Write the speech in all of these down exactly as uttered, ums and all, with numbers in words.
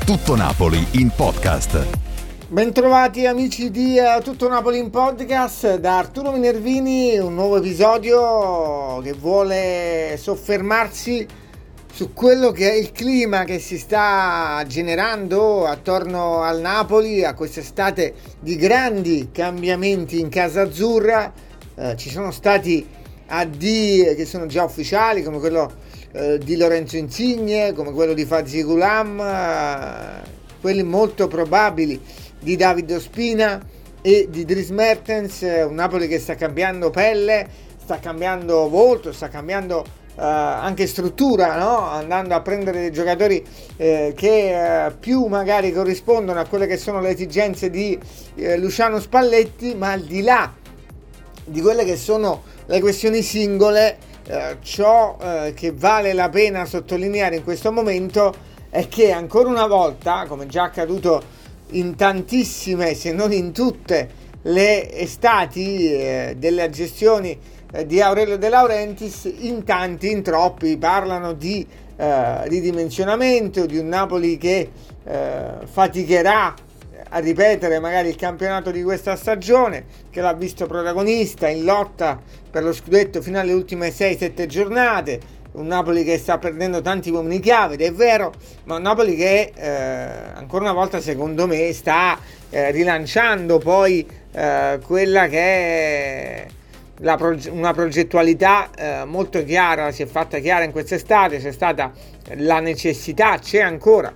Tutto Napoli in podcast. Bentrovati amici di uh, Tutto Napoli in podcast da Arturo Minervini, un nuovo episodio che vuole soffermarsi su quello che è il clima che si sta generando attorno al Napoli, a quest'estate di grandi cambiamenti in casa azzurra. Uh, ci sono stati addii che sono già ufficiali, come quello uh, di Lorenzo Insigne, come quello di Fazzi Gulam, uh, quelli molto probabili di David Ospina e di Dries Mertens. Un Napoli che sta cambiando pelle, sta cambiando volto, sta cambiando uh, anche struttura, no? Andando a prendere dei giocatori eh, che uh, più magari corrispondono a quelle che sono le esigenze di uh, Luciano Spalletti, ma al di là di quelle che sono le questioni singole, uh, ciò uh, che vale la pena sottolineare in questo momento è che ancora una volta, come già accaduto in tantissime, se non in tutte le estati eh, delle gestioni eh, di Aurelio De Laurentiis, in tanti, in troppi, parlano di eh, ridimensionamento, di un Napoli che eh, faticherà a ripetere magari il campionato di questa stagione, che l'ha visto protagonista in lotta per lo scudetto fino alle ultime sei sette giornate. Un Napoli che sta perdendo tanti uomini chiave, ed è vero, ma un Napoli che eh, ancora una volta secondo me sta eh, rilanciando poi eh, quella che è la proge- una progettualità eh, molto chiara, si è fatta chiara in quest'estate. C'è stata la necessità, c'è ancora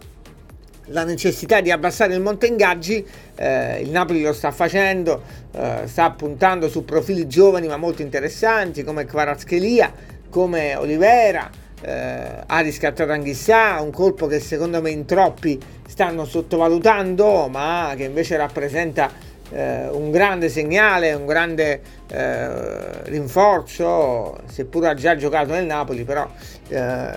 la necessità di abbassare il monte ingaggi. eh, il Napoli lo sta facendo, eh, sta puntando su profili giovani ma molto interessanti come Kvaratskhelia, come Olivera, eh, ha riscattato Anghissà, un colpo che secondo me in troppi stanno sottovalutando, ma che invece rappresenta eh, un grande segnale, un grande eh, rinforzo, seppur ha già giocato nel Napoli, però eh,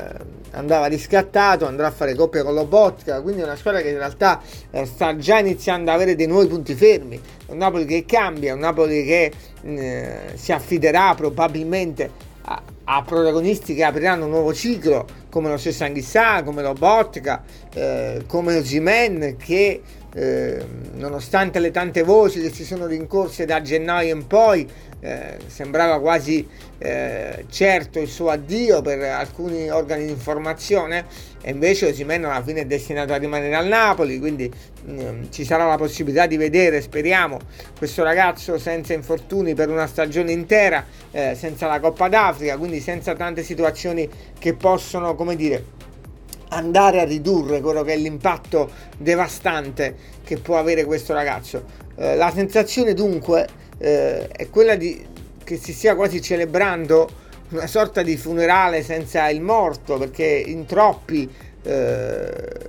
andava riscattato, andrà a fare coppia con Lobotka, quindi è una squadra che in realtà eh, sta già iniziando ad avere dei nuovi punti fermi, un Napoli che cambia, un Napoli che eh, si affiderà probabilmente a, a protagonisti che apriranno un nuovo ciclo, come lo stesso Anghissà, come Lobotka, eh, come Osimhen, che eh, nonostante le tante voci che si sono rincorse da gennaio in poi, eh, sembrava quasi eh, certo il suo addio per alcuni organi di informazione, e invece Osimhen alla fine è destinato a rimanere al Napoli, quindi mh, ci sarà la possibilità di vedere, speriamo, questo ragazzo senza infortuni per una stagione intera, eh, senza la Coppa d'Africa, quindi senza tante situazioni che possono, come dire, andare a ridurre quello che è l'impatto devastante che può avere questo ragazzo. Eh, la sensazione dunque eh, è quella di che si stia quasi celebrando una sorta di funerale senza il morto, perché in troppi eh,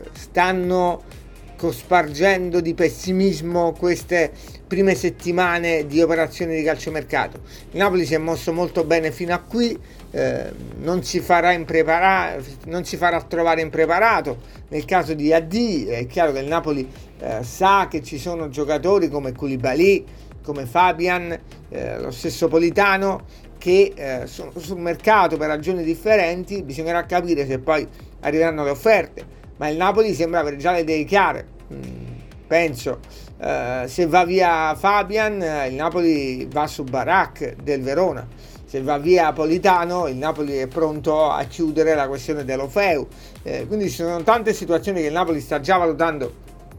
stanno cospargendo di pessimismo queste prime settimane di operazioni di calciomercato. Il Napoli si è mosso molto bene fino a qui, eh, non si farà imprepara- non si farà trovare impreparato nel caso di addii. È chiaro che il Napoli eh, sa che ci sono giocatori come Koulibaly, come Fabian, eh, lo stesso Politano, che eh, sono sul mercato per ragioni differenti. Bisognerà capire se poi arriveranno le offerte, ma il Napoli sembra avere già le idee chiare. Mm, penso eh, se va via Fabian, il Napoli va su Barak del Verona. Se va via Politano, il Napoli è pronto a chiudere la questione dell'Ofeu. Eh, quindi ci sono tante situazioni che il Napoli sta già valutando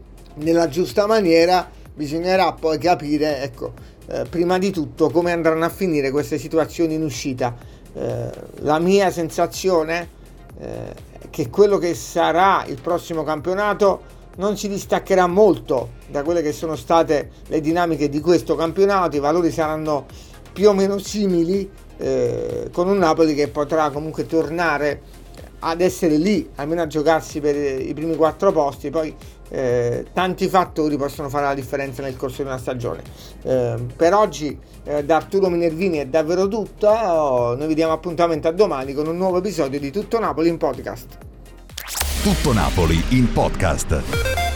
nella giusta maniera. Bisognerà poi capire, ecco, eh, prima di tutto come andranno a finire queste situazioni in uscita. Eh, la mia sensazione eh, è che quello che sarà il prossimo campionato non si distaccherà molto da quelle che sono state le dinamiche di questo campionato. I valori saranno più o meno simili, eh, con un Napoli che potrà comunque tornare ad essere lì, almeno a giocarsi per i primi quattro posti. Poi eh, tanti fattori possono fare la differenza nel corso di una stagione. Eh, per oggi eh, da Arturo Minervini è davvero tutto. Noi vi diamo appuntamento a domani con un nuovo episodio di Tutto Napoli in podcast. Tutto Napoli in podcast.